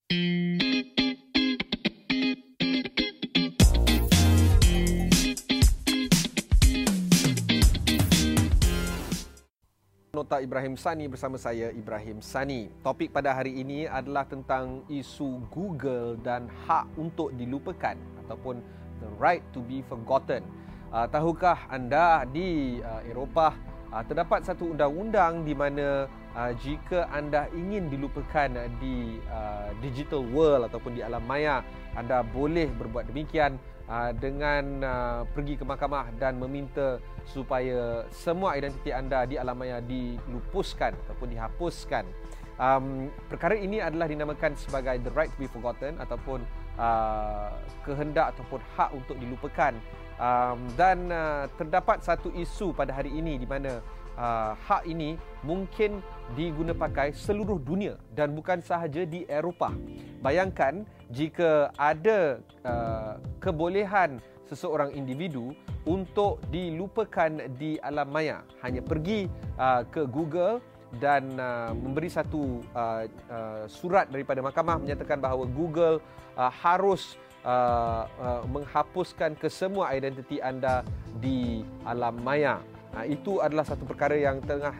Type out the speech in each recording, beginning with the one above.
Nota Ibrahim Sani bersama saya, Ibrahim Sani. Topik pada hari ini adalah tentang isu Google dan hak untuk dilupakan ataupun the right to be forgotten. Tahukah anda di Eropah terdapat satu undang-undang di mana jika anda ingin dilupakan di digital world ataupun di alam maya, anda boleh berbuat demikian dengan pergi ke mahkamah dan meminta supaya semua identiti anda di alam maya dilupuskan ataupun dihapuskan. Perkara ini adalah dinamakan sebagai the right to be forgotten ataupun kehendak ataupun hak untuk dilupakan. Dan terdapat satu isu pada hari ini di mana hak ini mungkin diguna pakai seluruh dunia dan bukan sahaja di Eropah. Bayangkan jika ada kebolehan seseorang individu untuk dilupakan di alam maya, hanya pergi ke Google dan memberi satu surat daripada mahkamah menyatakan bahawa Google harus menghapuskan kesemua identiti anda di alam maya. Itu adalah satu perkara yang tengah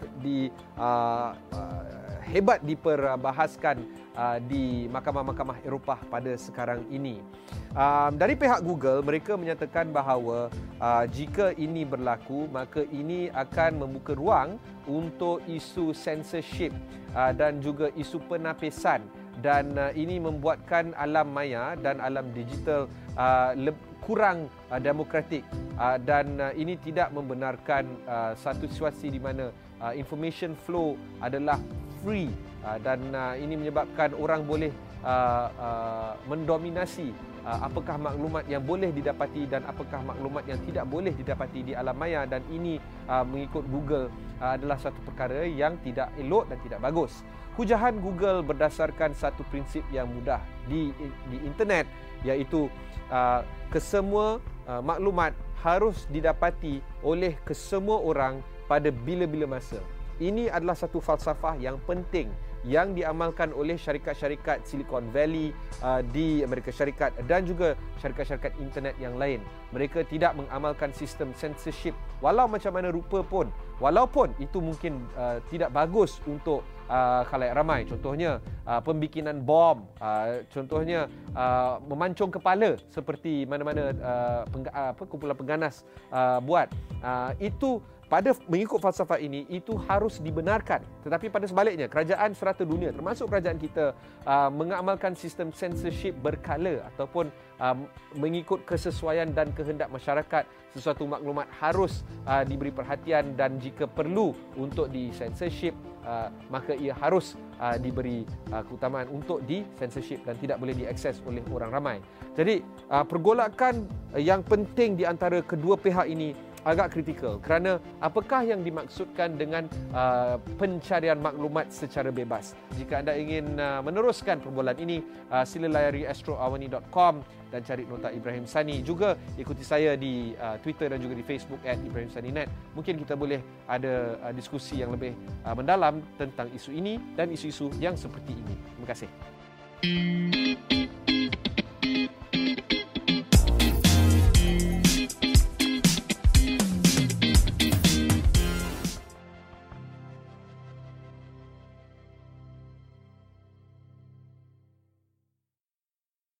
hebat diperbahaskan di mahkamah-mahkamah Eropah pada sekarang ini. Dari pihak Google, mereka menyatakan bahawa jika ini berlaku, maka ini akan membuka ruang untuk isu censorship dan juga isu penapisan, dan ini membuatkan alam maya dan alam digital kurang demokratik, dan ini tidak membenarkan satu situasi di mana information flow adalah free, dan ini menyebabkan orang boleh mendominasi apakah maklumat yang boleh didapati dan apakah maklumat yang tidak boleh didapati di alam maya, dan ini mengikut Google adalah satu perkara yang tidak elok dan tidak bagus. Hujahan Google berdasarkan satu prinsip yang mudah di internet, iaitu kesemua maklumat harus didapati oleh kesemua orang pada bila-bila masa. Ini adalah satu falsafah yang penting yang diamalkan oleh syarikat-syarikat Silicon Valley di Amerika Syarikat dan juga syarikat-syarikat internet yang lain. Mereka tidak mengamalkan sistem censorship walau macam mana rupa pun, walaupun itu mungkin tidak bagus untuk khalayak ramai. Contohnya pembikinan bom, contohnya memancung kepala seperti mana-mana kumpulan pengganas buat. Itu mengikut falsafah ini, itu harus dibenarkan. Tetapi pada sebaliknya, kerajaan serata dunia termasuk kerajaan kita mengamalkan sistem censorship berkala ataupun mengikut kesesuaian dan kehendak masyarakat. Sesuatu maklumat harus diberi perhatian, dan jika perlu untuk di-censorship, maka ia harus diberi keutamaan untuk di-censorship dan tidak boleh diakses oleh orang ramai. Jadi pergolakan yang penting di antara kedua pihak ini agak kritikal, kerana apakah yang dimaksudkan dengan pencarian maklumat secara bebas? Jika anda ingin meneruskan perbualan ini, sila layari astroawani.com dan cari Nota Ibrahim Sani. Juga ikuti saya di Twitter dan juga di Facebook @ibrahimsaninet. Mungkin kita boleh ada diskusi yang lebih mendalam tentang isu ini dan isu-isu yang seperti ini. Terima kasih.